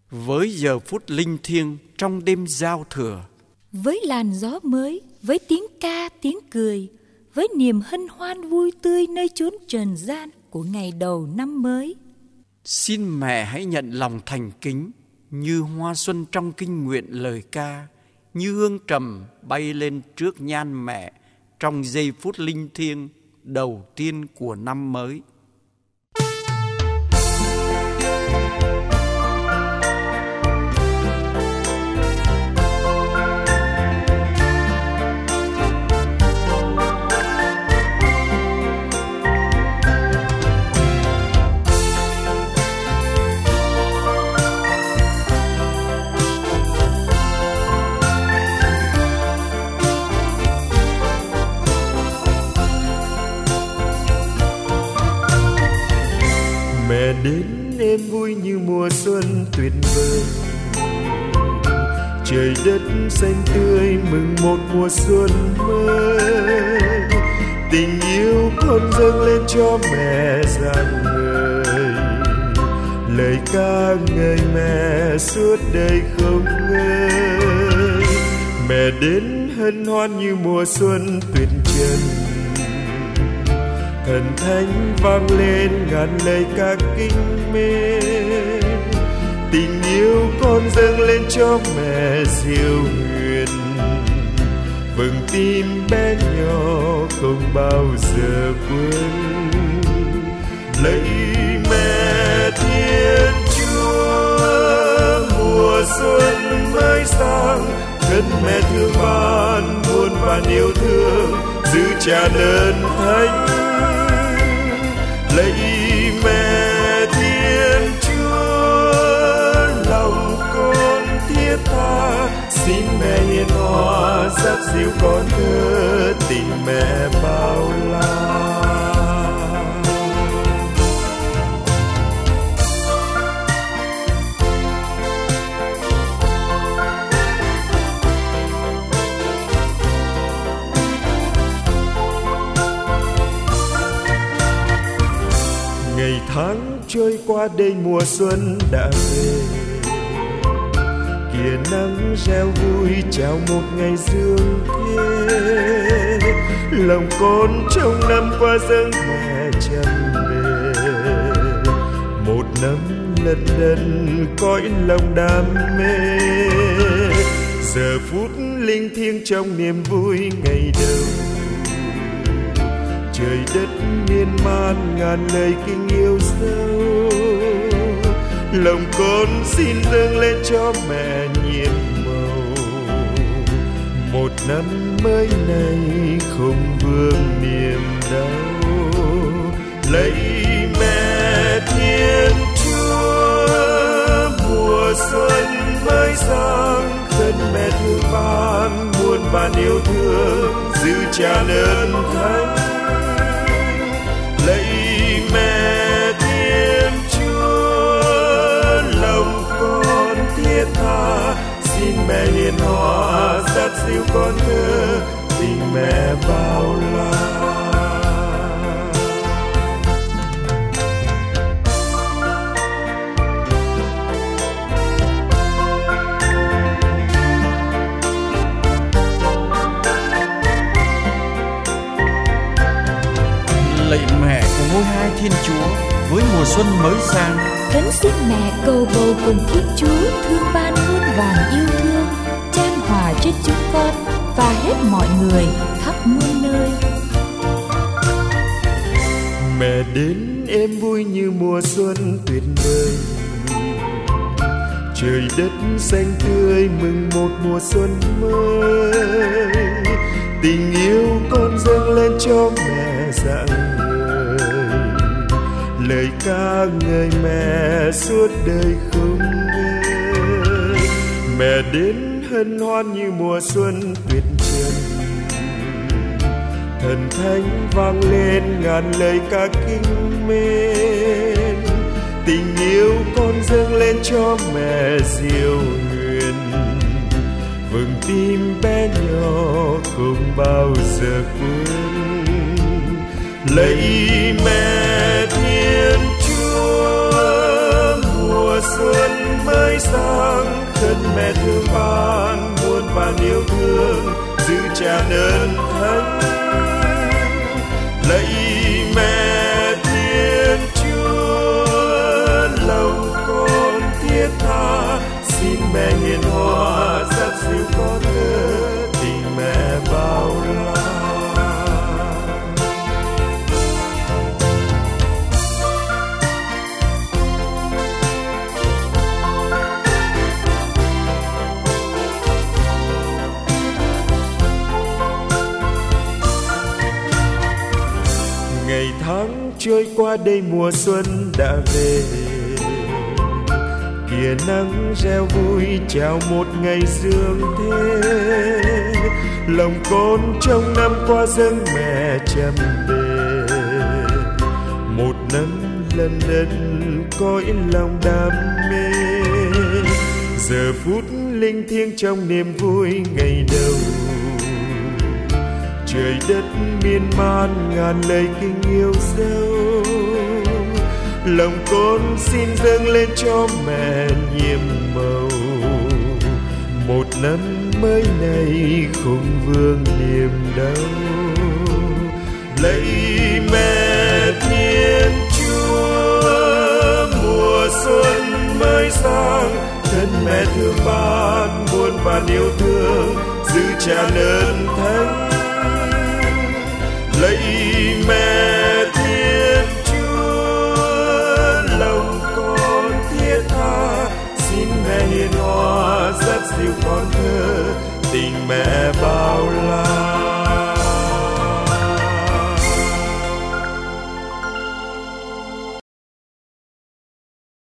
với giờ phút linh thiêng trong đêm giao thừa, với làn gió mới, với tiếng ca tiếng cười, với niềm hân hoan vui tươi nơi chốn trần gian của ngày đầu năm mới. Xin mẹ hãy nhận lòng thành kính như hoa xuân trong kinh nguyện lời ca, như hương trầm bay lên trước nhan mẹ trong giây phút linh thiêng đầu tiên của năm mới. Mẹ đến em vui như mùa xuân tuyệt vời, trời đất xanh tươi mừng một mùa xuân mới. Tình yêu con dâng lên cho mẹ rạng ngời, lời ca ngợi mẹ suốt đời không ngơi. Mẹ đến hân hoan như mùa xuân tuyệt trần, thần thánh vang lên ngàn lời ca kính mến. Tình yêu con dâng lên cho mẹ diệu huyền, vầng tim bé nhỏ không bao giờ quên. Lạy mẹ Thiên Chúa, mùa xuân mới sang, thân mẹ thương ban muôn vàn yêu thương, giữ cha lớn thánh. Lạy mẹ Thiên Chúa, lòng con thiết tha, xin mẹ hiền hòa dắt dìu con thơ, tình mẹ bao la. Ngày tháng trôi qua đây mùa xuân đã về, kìa nắng reo vui chào một ngày dương thế. Lòng con trong năm qua dâng mẹ tràn về, một năm lần lần cõi lòng đam mê. Giờ phút linh thiêng trong niềm vui ngày đầu, trời đất miên man ngàn lời kinh yêu dấu. Lòng con xin dâng lên cho mẹ nhiệm màu, một năm mới này không vương niềm đau. Lạy mẹ Thiên Chúa, mùa xuân mới sang, khấn mẹ thương ban muôn vàn yêu thương, giữ cha lớn thánh. Lạy mẹ Thiên Chúa, lòng con thiết tha, xin mẹ hiền hòa dắt dìu con thơ, tình mẹ bao la. Lạy mẹ của ngôi hai Thiên Chúa, với mùa xuân mới sang, khấn xin mẹ cầu bầu cùng Thiên Chúa thương ban muôn vàn yêu thương, chan hòa trên chúng con và hết mọi người khắp muôn nơi. Mẹ đến em vui như mùa xuân tuyệt vời, trời đất xanh tươi mừng một mùa xuân mới. Tình yêu con dâng lên cho mẹ rạng ngời, lời ca ngợi mẹ suốt đời không ngơi. Mẹ đến hân hoan như mùa xuân tuyệt trần, thần thánh vang lên ngàn lời ca kính mến. Tình yêu con dâng lên cho mẹ diệu huyền, vầng tim bé nhỏ không bao giờ quên. Lạy mẹ Thiên Chúa, mùa xuân mới sang, khấn mẹ thương ban muôn vàn yêu thương, giữ tràn ơn thánh. Lạy mẹ Thiên Chúa, lòng con thiết tha, xin mẹ hiền hòa dắt dìu con thơ, tình mẹ bao la. Ngày tháng trôi qua đây mùa xuân đã về, kìa nắng reo vui chào một ngày dương thế. Lòng con trong năm qua dâng mẹ trầm bề, một năm lần lần cõi lòng đam mê. Giờ phút linh thiêng trong niềm vui ngày đầu, trời đất miên man ngàn lời kinh yêu dấu. Lòng con xin dâng lên cho mẹ nhiệm màu, một năm mới này không vương niềm đau. Lạy mẹ Thiên Chúa, mùa xuân mới sang, thân mẹ thương ban muôn vàn yêu thương, giữ tràn ơn thánh. Lạy mẹ Thiên Chúa, lòng con thiết tha, xin mẹ hiền hòa dắt dìu con thơ, tình mẹ bao la.